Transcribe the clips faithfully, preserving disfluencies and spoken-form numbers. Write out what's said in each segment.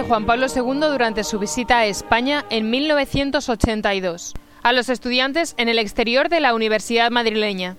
Juan Pablo segundo durante su visita a España en mil novecientos ochenta y dos, a los estudiantes en el exterior de la Universidad madrileña.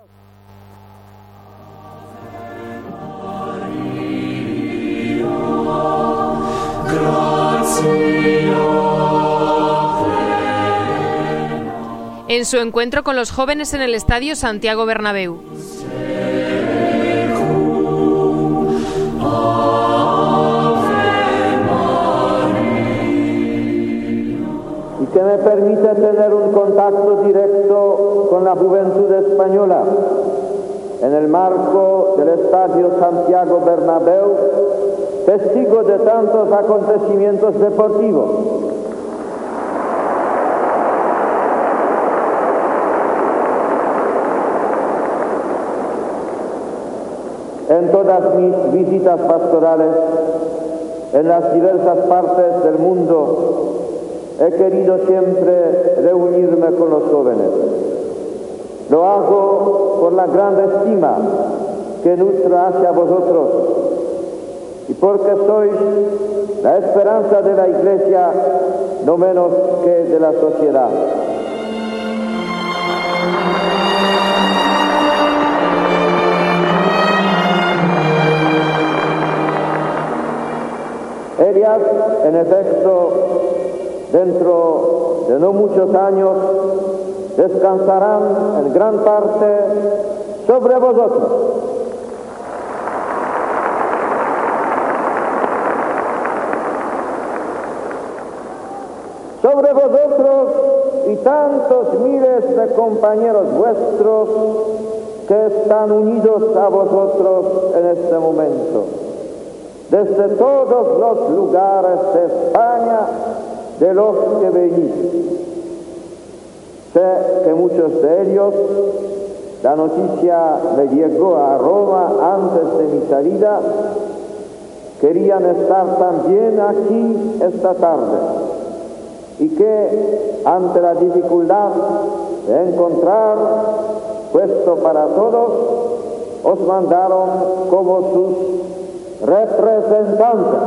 En su encuentro con los jóvenes en el Estadio Santiago Bernabéu. Y que me permite tener un contacto directo con la juventud española en el marco del Estadio Santiago Bernabéu, testigo de tantos acontecimientos deportivos. En todas mis visitas pastorales, en las diversas partes del mundo, he querido siempre reunirme con los jóvenes. Lo hago por la gran estima que nutro hacia vosotros y porque sois la esperanza de la Iglesia, no menos que de la sociedad. Ellas, en efecto, dentro de no muchos años, descansarán en gran parte sobre vosotros. Sobre vosotros y tantos miles de compañeros vuestros que están unidos a vosotros en este momento, desde todos los lugares de España de los que venís. Sé que muchos de ellos, la noticia me llegó a Roma antes de mi salida, querían estar también aquí esta tarde y que ante la dificultad de encontrar puesto para todos, os mandaron como sus representantes.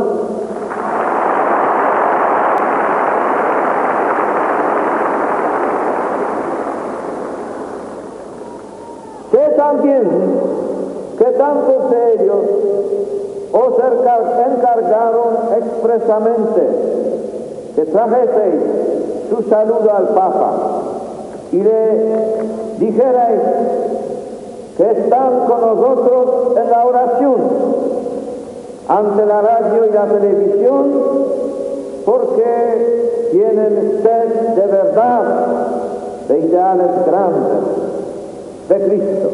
Que también, que tantos de ellos os encargaron expresamente que trajeseis su saludo al Papa y le dijerais que están con nosotros en la oración ante la radio y la televisión, porque tienen sed de verdad, de ideales grandes, de Cristo.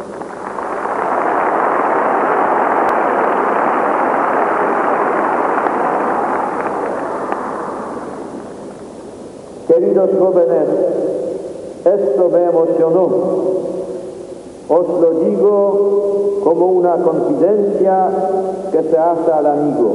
Queridos jóvenes, esto me emocionó. Os lo digo como una confidencia que se hace al amigo.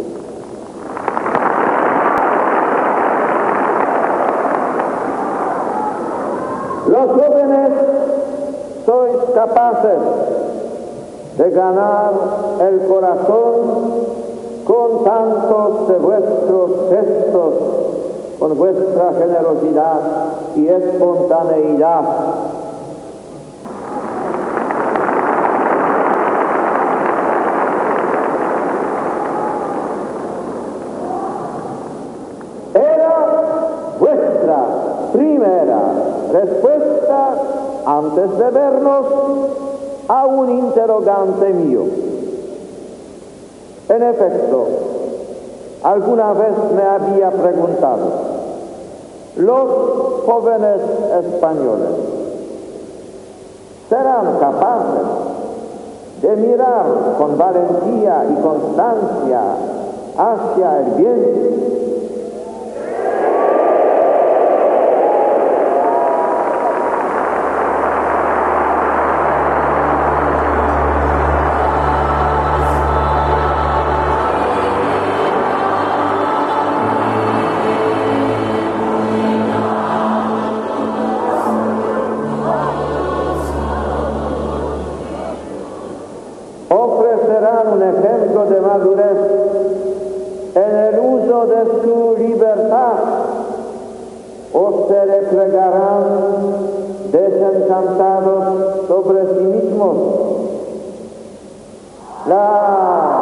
Los jóvenes sois capaces de ganar el corazón con tantos de vuestros gestos, con vuestra generosidad y espontaneidad. Primera respuesta antes de vernos a un interrogante mío. En efecto, alguna vez me había preguntado, ¿los jóvenes españoles serán capaces de mirar con valentía y constancia hacia el bien? Un ejemplo de madurez en el uso de su libertad, o se replegarán desencantados sobre sí mismos. La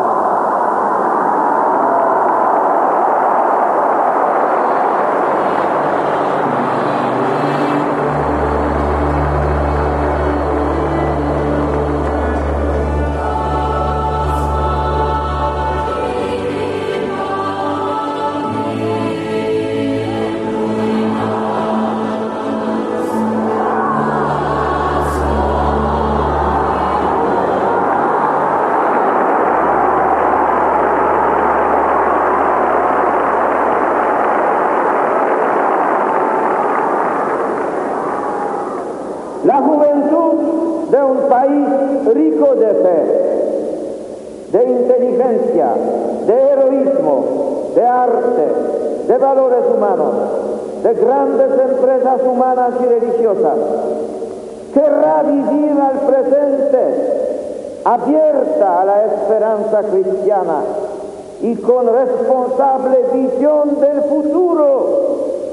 La juventud de un país rico de fe, de inteligencia, de heroísmo, de arte, de valores humanos, de grandes empresas humanas y religiosas, querrá vivir al presente abierta a la esperanza cristiana y con responsable visión del futuro.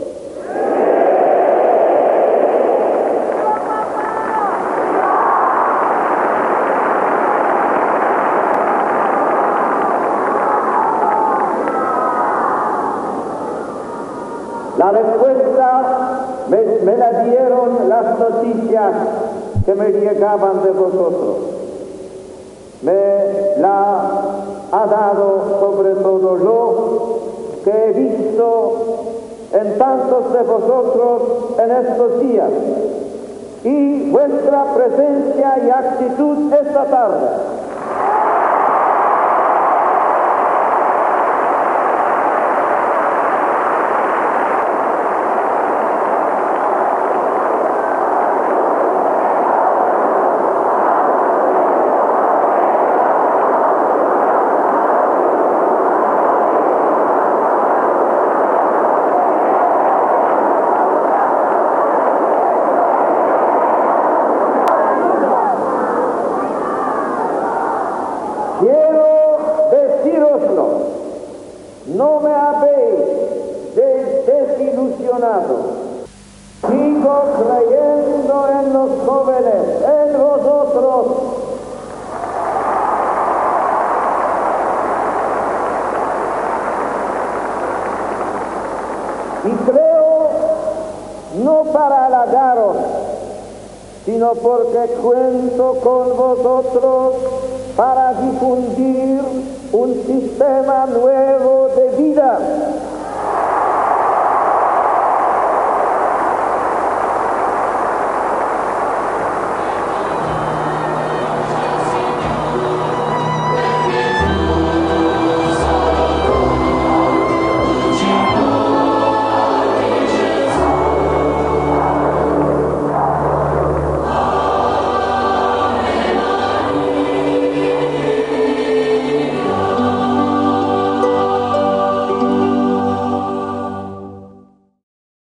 La respuesta me, me la dieron las noticias que me llegaban de vosotros. Me la ha dado sobre todo yo que he visto en tantos de vosotros en estos días y vuestra presencia y actitud esta tarde. No me habéis desilusionado. Sigo creyendo en los jóvenes, en vosotros. Y creo no para halagaros, sino porque cuento con vosotros para difundir un sistema nuevo de vida